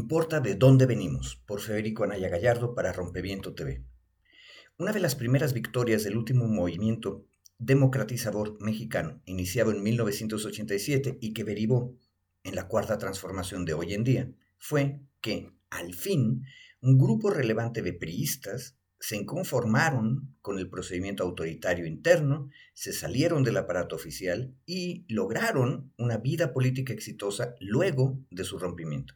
Importa de dónde venimos, por Federico Anaya Gallardo para Rompeviento TV. Una de las primeras victorias del último movimiento democratizador mexicano, iniciado en 1987 y que derivó en la Cuarta Transformación de hoy en día, fue que, al fin, un grupo relevante de priistas se inconformaron con el procedimiento autoritario interno, se salieron del aparato oficial y lograron una vida política exitosa luego de su rompimiento.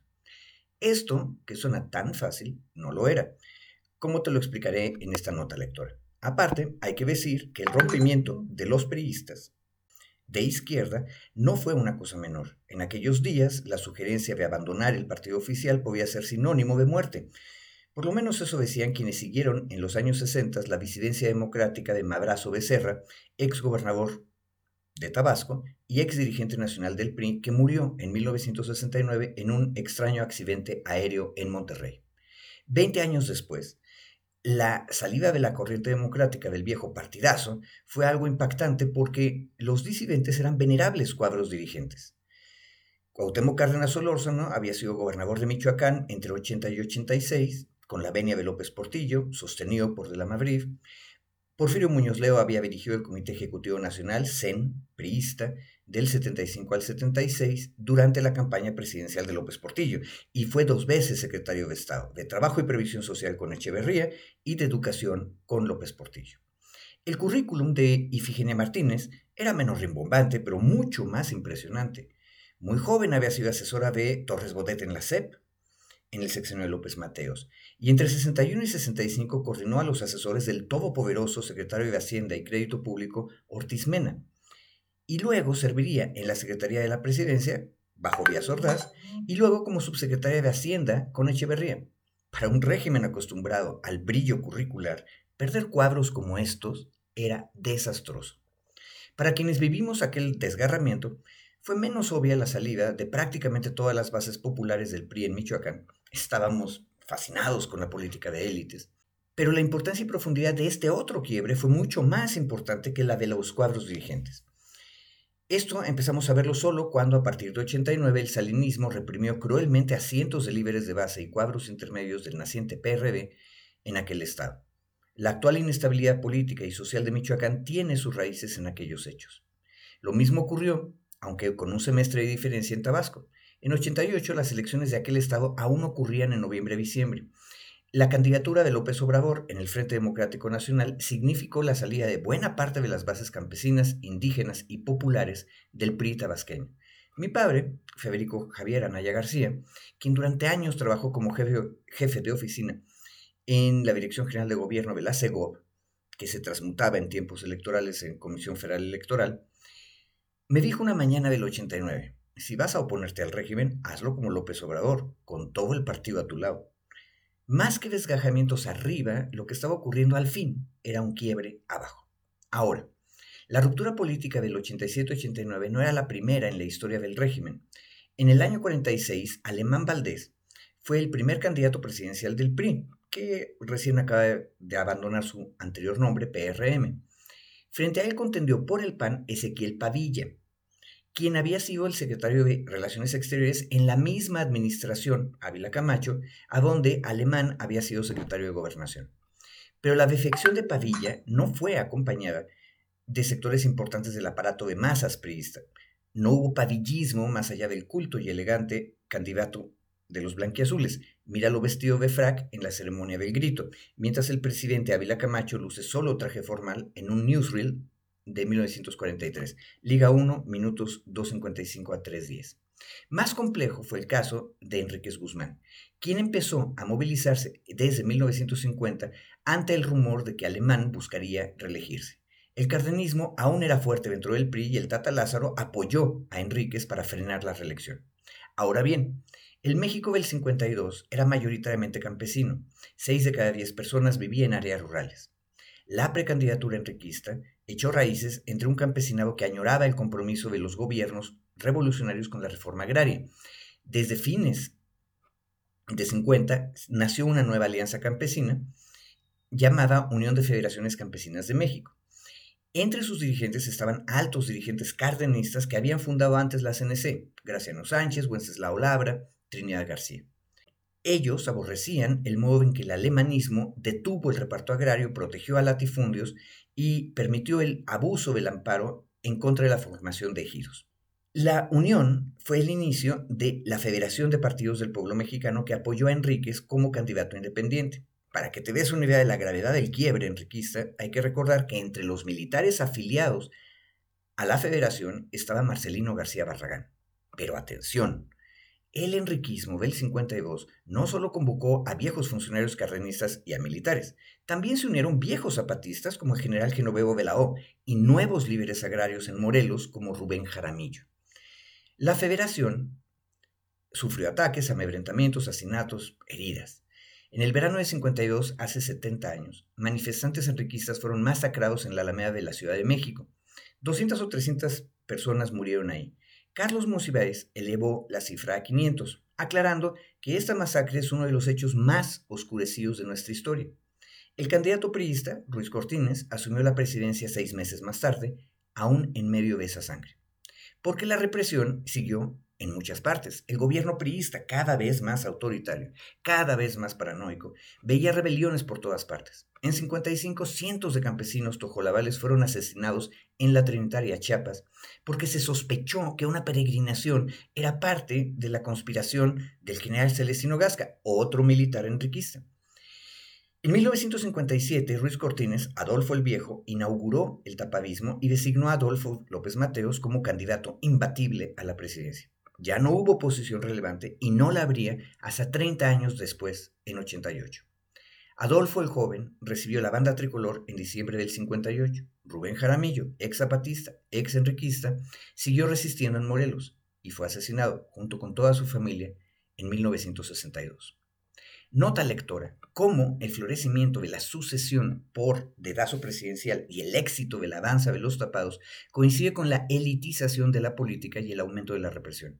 Esto, que suena tan fácil, no lo era, como te lo explicaré en esta nota lectora. Aparte, hay que decir que el rompimiento de los priistas de izquierda no fue una cosa menor. En aquellos días, la sugerencia de abandonar el partido oficial podía ser sinónimo de muerte. Por lo menos eso decían quienes siguieron en los años 60 la disidencia democrática de Madrazo Becerra, ex gobernador de Tabasco y ex dirigente nacional del PRI, que murió en 1969 en un extraño accidente aéreo en Monterrey. 20 años después, la salida de la corriente democrática del viejo partidazo fue algo impactante porque los disidentes eran venerables cuadros dirigentes. Cuauhtémoc Cárdenas Solórzano había sido gobernador de Michoacán entre 80 y 86, con la venia de López Portillo, sostenido por de la Madrid. Porfirio Muñoz Ledo había dirigido el Comité Ejecutivo Nacional, CEN, priista, del 75 al 76, durante la campaña presidencial de López Portillo, y fue 2 veces secretario de Estado, de Trabajo y Previsión Social con Echeverría y de Educación con López Portillo. El currículum de Ifigenia Martínez era menos rimbombante, pero mucho más impresionante. Muy joven había sido asesora de Torres Bodet en la SEP, en el sexenio de López Mateos, y entre 61 y 65 coordinó a los asesores del todopoderoso secretario de Hacienda y Crédito Público, Ortiz Mena, y luego serviría en la Secretaría de la Presidencia, bajo Díaz Ordaz, y luego como subsecretaria de Hacienda con Echeverría. Para un régimen acostumbrado al brillo curricular, perder cuadros como estos era desastroso. Para quienes vivimos aquel desgarramiento, fue menos obvia la salida de prácticamente todas las bases populares del PRI en Michoacán. Estábamos fascinados con la política de élites. Pero la importancia y profundidad de este otro quiebre fue mucho más importante que la de los cuadros dirigentes. Esto empezamos a verlo solo cuando a partir de 89 el salinismo reprimió cruelmente a cientos de líderes de base y cuadros intermedios del naciente PRD en aquel estado. La actual inestabilidad política y social de Michoacán tiene sus raíces en aquellos hechos. Lo mismo ocurrió, aunque con un semestre de diferencia en Tabasco. En 88 las elecciones de aquel estado aún ocurrían en noviembre-diciembre. La candidatura de López Obrador en el Frente Democrático Nacional significó la salida de buena parte de las bases campesinas, indígenas y populares del PRI tabasqueño. Mi padre, Federico Javier Anaya García, quien durante años trabajó como jefe de oficina en la Dirección General de Gobierno de la CEGOV, que se transmutaba en tiempos electorales en Comisión Federal Electoral, me dijo una mañana del 89, si vas a oponerte al régimen, hazlo como López Obrador, con todo el partido a tu lado. Más que desgajamientos arriba, lo que estaba ocurriendo al fin era un quiebre abajo. Ahora, la ruptura política del 87-89 no era la primera en la historia del régimen. En el año 46, Alemán Valdés fue el primer candidato presidencial del PRI, que recién acaba de abandonar su anterior nombre, PRM. Frente a él contendió por el PAN Ezequiel Padilla, quien había sido el secretario de Relaciones Exteriores en la misma administración, Ávila Camacho, a donde Alemán había sido secretario de Gobernación. Pero la defección de Padilla no fue acompañada de sectores importantes del aparato de masas priista. No hubo padillismo más allá del culto y elegante candidato de los blanquiazules. Míralo vestido de frac en la ceremonia del grito, mientras el presidente Ávila Camacho luce solo traje formal en un newsreel de 1943. Liga 1, minutos 2:55 a 3:10. Más complejo fue el caso de Enríquez Guzmán, quien empezó a movilizarse desde 1950 ante el rumor de que Alemán buscaría reelegirse. El cardenismo aún era fuerte dentro del PRI y el Tata Lázaro apoyó a Enríquez para frenar la reelección. Ahora bien, el México del 52 era mayoritariamente campesino. 6 de cada 10 personas vivían en áreas rurales. La precandidatura enriquista echó raíces entre un campesinado que añoraba el compromiso de los gobiernos revolucionarios con la reforma agraria. Desde fines de 50 nació una nueva alianza campesina llamada Unión de Federaciones Campesinas de México. Entre sus dirigentes estaban altos dirigentes cardenistas que habían fundado antes la CNC, Graciano Sánchez, Wenceslao Labra, Trinidad García. Ellos aborrecían el modo en que el alemanismo detuvo el reparto agrario, protegió a latifundios y permitió el abuso del amparo en contra de la formación de ejidos. La unión fue el inicio de la Federación de Partidos del Pueblo Mexicano, que apoyó a Enríquez como candidato independiente. Para que te des una idea de la gravedad del quiebre enriquista, hay que recordar que entre los militares afiliados a la Federación estaba Marcelino García Barragán. Pero atención, el enriquismo del 52 no solo convocó a viejos funcionarios carrenistas y a militares, también se unieron viejos zapatistas como el general Genovevo de la O y nuevos líderes agrarios en Morelos como Rubén Jaramillo. La Federación sufrió ataques, amedrentamientos, asesinatos, heridas. En el verano de 52, hace 70 años, manifestantes enriquistas fueron masacrados en la Alameda de la Ciudad de México. 200 o 300 personas murieron ahí. Carlos Monsiváis elevó la cifra a 500, aclarando que esta masacre es uno de los hechos más oscurecidos de nuestra historia. El candidato priista, Ruiz Cortines, asumió la presidencia 6 meses más tarde, aún en medio de esa sangre. Porque la represión siguió en muchas partes. El gobierno priista, cada vez más autoritario, cada vez más paranoico, veía rebeliones por todas partes. En 55, cientos de campesinos tojolabales fueron asesinados en la Trinitaria, Chiapas, porque se sospechó que una peregrinación era parte de la conspiración del general Celestino Gasca, otro militar enriquista. En 1957, Ruiz Cortines, Adolfo el Viejo, inauguró el tapadismo y designó a Adolfo López Mateos como candidato imbatible a la presidencia. Ya no hubo oposición relevante y no la habría hasta 30 años después, en 88. Adolfo el Joven recibió la banda tricolor en diciembre del 58. Rubén Jaramillo, ex zapatista, ex enriquista, siguió resistiendo en Morelos y fue asesinado junto con toda su familia en 1962. Nota lectora, cómo el florecimiento de la sucesión por dedazo presidencial y el éxito de la danza de los tapados coincide con la elitización de la política y el aumento de la represión.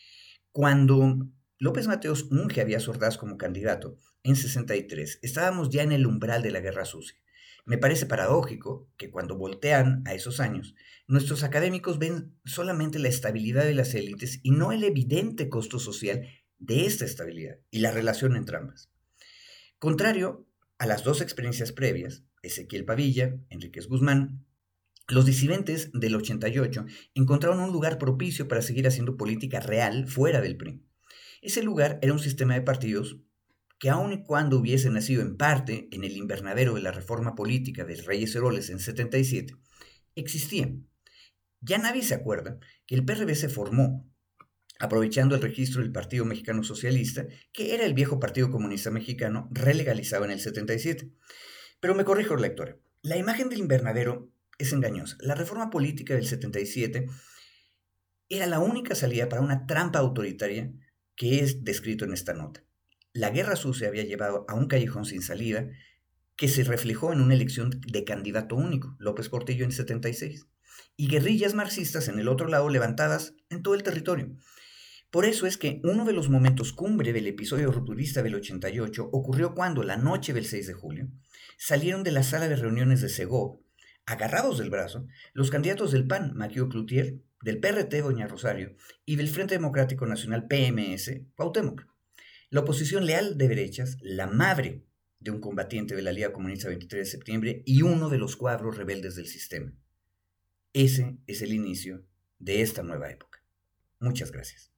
Cuando López Mateos unge a Díaz Ordaz como candidato, en 63, estábamos ya en el umbral de la guerra sucia. Me parece paradójico que cuando voltean a esos años, nuestros académicos ven solamente la estabilidad de las élites y no el evidente costo social de esta estabilidad y la relación entre ambas. Contrario a las dos experiencias previas, Ezequiel Pavilla, Enríquez Guzmán, los disidentes del 88 encontraron un lugar propicio para seguir haciendo política real fuera del PRI. Ese lugar era un sistema de partidos que aun y cuando hubiese nacido en parte en el invernadero de la reforma política de Reyes Heroles en 77, existía. Ya nadie se acuerda que el PRD se formó aprovechando el registro del Partido Mexicano Socialista, que era el viejo Partido Comunista Mexicano relegalizado en el 77. Pero me corrijo, lectora. La imagen del invernadero es engañosa. La reforma política del 77 era la única salida para una trampa autoritaria que es descrito en esta nota. La guerra sucia había llevado a un callejón sin salida que se reflejó en una elección de candidato único, López Portillo en 76, y guerrillas marxistas en el otro lado levantadas en todo el territorio. Por eso es que uno de los momentos cumbre del episodio rupturista del 88 ocurrió cuando, la noche del 6 de julio, salieron de la sala de reuniones de Segov, agarrados del brazo, los candidatos del PAN, Maquio Cloutier, del PRT, Doña Rosario, y del Frente Democrático Nacional, PMS, Cuauhtémoc. La oposición leal de derechas, la madre de un combatiente de la Liga Comunista 23 de septiembre y uno de los cuadros rebeldes del sistema. Ese es el inicio de esta nueva época. Muchas gracias.